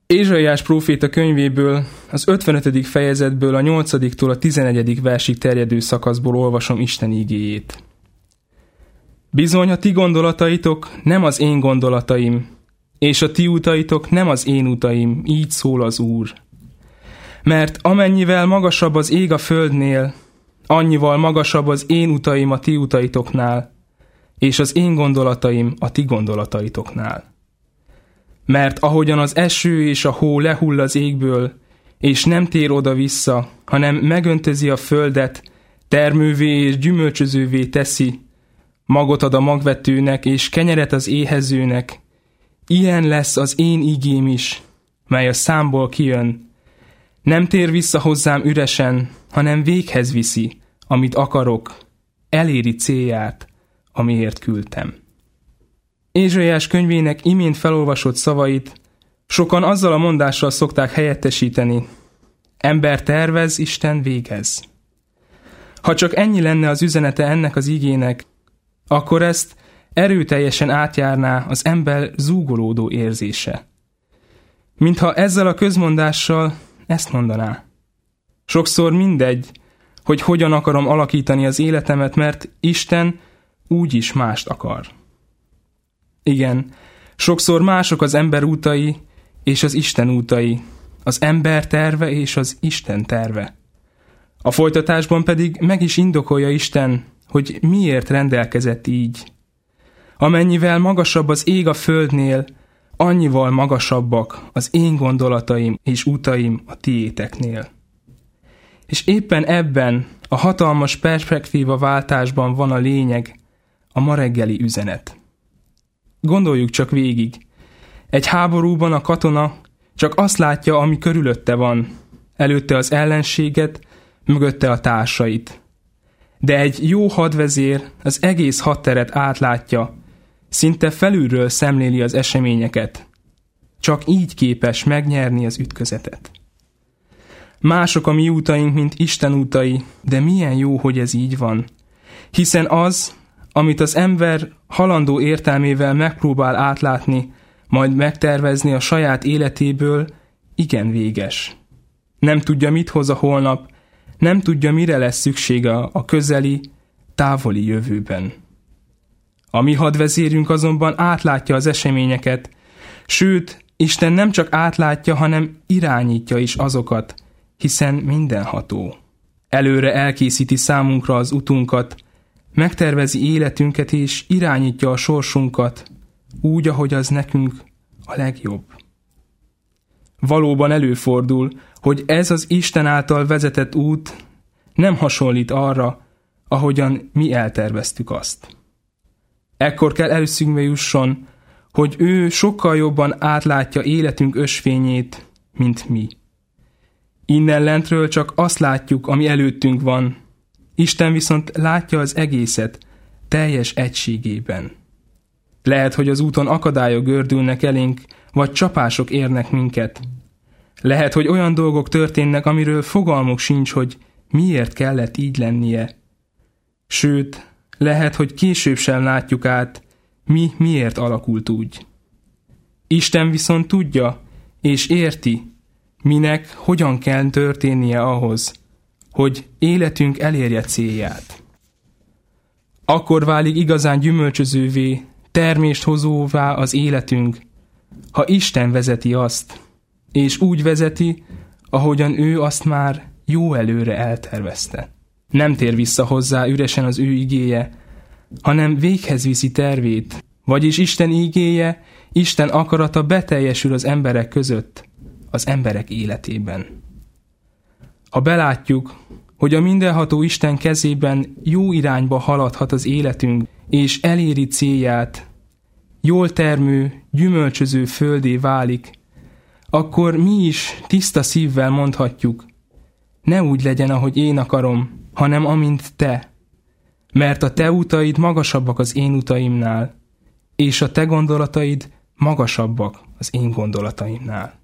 Ézsaiás próféta könyvéből, az 55. fejezetből a 8-tól a 11. versig terjedő szakaszból olvasom Isten igéjét. Bizony a ti gondolataitok nem az én gondolataim, és a ti utaitok nem az én utaim, így szól az Úr. Mert amennyivel magasabb az ég a földnél, annyival magasabb az én utaim a ti utaitoknál, és az én gondolataim a ti gondolataitoknál. Mert ahogyan az eső és a hó lehull az égből, és nem tér oda-vissza, hanem megöntözi a földet, termővé és gyümölcsözővé teszi, magot ad a magvetőnek, és kenyeret az éhezőnek, ilyen lesz az én igém is, mely a számból kijön. Nem tér vissza hozzám üresen, hanem véghez viszi, amit akarok, eléri célját, amiért küldtem. Ézsaiás könyvének imént felolvasott szavait sokan azzal a mondással szokták helyettesíteni: ember tervez, Isten végez. Ha csak ennyi lenne az üzenete ennek az igének, akkor ezt erőteljesen átjárná az ember zúgolódó érzése. Mintha ezzel a közmondással ezt mondaná: sokszor mindegy, hogy hogyan akarom alakítani az életemet, mert Isten úgyis mást akar. Igen, sokszor mások az ember útai és az Isten útai, az ember terve és az Isten terve. A folytatásban pedig meg is indokolja Isten, hogy miért rendelkezett így. Amennyivel magasabb az ég a földnél, annyival magasabbak az én gondolataim és utaim a tiéteknél. És éppen ebben a hatalmas perspektíva váltásban van a lényeg, a ma reggeli üzenet. Gondoljuk csak végig. Egy háborúban a katona csak azt látja, ami körülötte van, előtte az ellenséget, mögötte a társait. De egy jó hadvezér az egész hadteret átlátja, szinte felülről szemléli az eseményeket. Csak így képes megnyerni az ütközetet. Mások a mi útaink, mint Isten útai, de milyen jó, hogy ez így van. Hiszen az, amit az ember halandó értelmével megpróbál átlátni, majd megtervezni a saját életéből, igen véges. Nem tudja, mit hoz a holnap, nem tudja, mire lesz szüksége a közeli, távoli jövőben. A mi hadvezérünk azonban átlátja az eseményeket, sőt, Isten nem csak átlátja, hanem irányítja is azokat, hiszen mindenható. Előre elkészíti számunkra az utunkat, megtervezi életünket és irányítja a sorsunkat, úgy, ahogy az nekünk a legjobb. Valóban előfordul, hogy ez az Isten által vezetett út nem hasonlít arra, ahogyan mi elterveztük azt. Ekkor kell előszünkbe jusson, hogy ő sokkal jobban átlátja életünk ösvényét, mint mi. Innen lentről csak azt látjuk, ami előttünk van, Isten viszont látja az egészet teljes egységében. Lehet, hogy az úton akadályok gördülnek elénk, vagy csapások érnek minket. Lehet, hogy olyan dolgok történnek, amiről fogalmuk sincs, hogy miért kellett így lennie. Sőt, lehet, hogy később sem látjuk át, miért alakult úgy. Isten viszont tudja, és érti, minek, hogyan kell történnie ahhoz, hogy életünk elérje célját. Akkor válik igazán gyümölcsözővé, termést hozóvá az életünk, ha Isten vezeti azt, és úgy vezeti, ahogyan ő azt már jó előre eltervezte. Nem tér vissza hozzá üresen az ő igéje, hanem véghez viszi tervét, vagyis Isten igéje, Isten akarata beteljesül az emberek között, az emberek életében. Ha belátjuk, hogy a mindenható Isten kezében jó irányba haladhat az életünk, és eléri célját, jól termő, gyümölcsöző földé válik, akkor mi is tiszta szívvel mondhatjuk: ne úgy legyen, ahogy én akarom, hanem amint te, mert a te utaid magasabbak az én utaimnál, és a te gondolataid magasabbak az én gondolataimnál.